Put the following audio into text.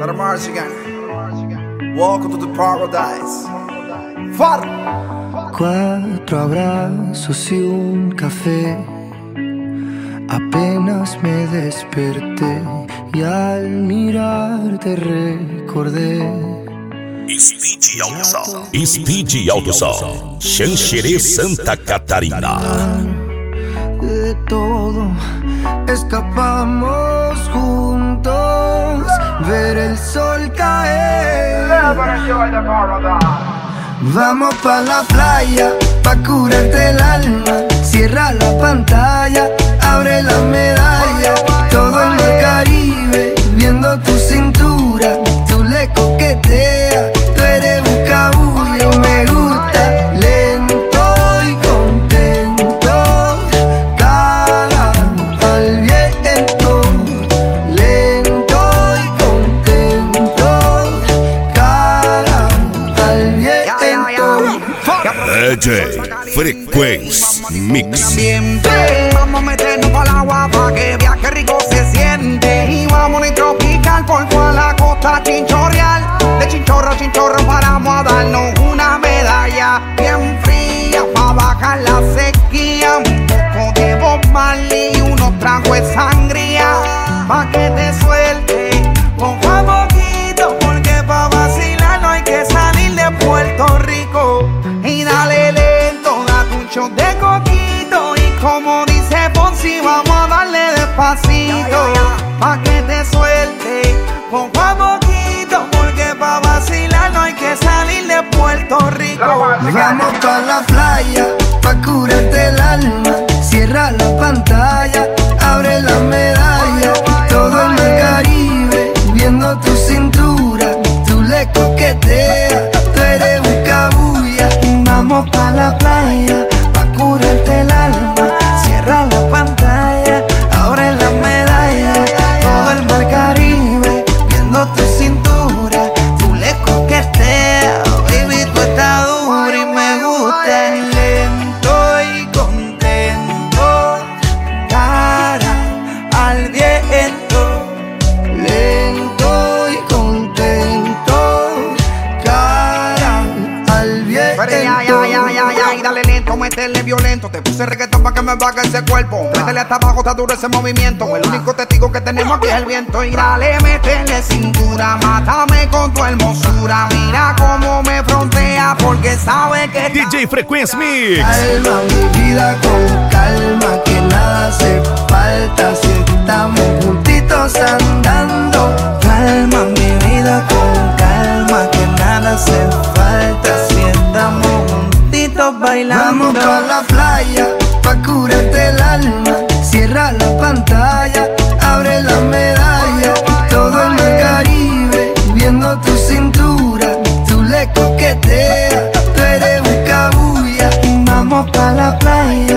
Para Michigan. Welcome to the paradise. Far. 4 abrazos y un café. Apenas me desperté y al mirarte recordé. Speed Autosol, Xanxerê, Santa Catarina. De todo escapamos juntos, ver el sol caer. Vamos pa' la playa, pa' curarte el alma. Cierra la pantalla, abre la medalla. Todo en el Caribe, viendo tu cintura. Tú le coqueteas, tú eres un cabullo. Me gusta lento y contento. Cara al viento, lento y contento. Cara al viento. DJ Frequency Mix. Vamos a meternos para el agua pa' que viaje rico se siente. Y vamos a tropical por toda la costa chinchorreal. De chinchorro a chinchorro paramos a darnos una medalla bien fría pa' bajar la sequía. Un poco de Bob Marley y unos tragos de sangría pa' que te suelte poco a poquito, porque pa' vacilar no hay que salir de Puerto Rico. Y dale lento, date un shot de coquito. Y como dice Fonsi, vamos a darle despacito pa' que te suelte poco a poquito, porque pa' vacilar no hay que salir de Puerto Rico. Vamos pa' la playa, pa' curarte el alma. Cierra la pantalla, abre la medalla. Todo en el Caribe, viendo tu cintura. Tú le coqueteas, tú eres un cabulla. Vamos pa' la playa, pa' curarte el alma. Cierra la pantalla, abre la medalla. Todo el mar Caribe, viendo tu cintura. Tú le coqueteas, baby, tú estás dura y me gusta. Lento y contento, cara al viento. Lento y contento, cara al viento. Y dale lento, métele violento. Te puse reggaetón pa' que me baje ese cuerpo. Métele hasta abajo, está duro ese movimiento. El único testigo que tenemos aquí es el viento. Y dale, métele cintura, mátame con tu hermosura. Mira cómo me frontea, porque sabe que DJ Frequency Mix. Calma mi vida con calma, que nada hace falta si estamos juntitos andando. Calma mi vida con calma, que nada hace falta si estamos juntitos bailando. Vamos pa' la playa, pa' curarte el alma. Cierra la pantalla, abre la medalla. Todo en el Caribe, viendo tu cintura. Tú le coqueteas, tú eres un cabulla. Vamos pa' la playa,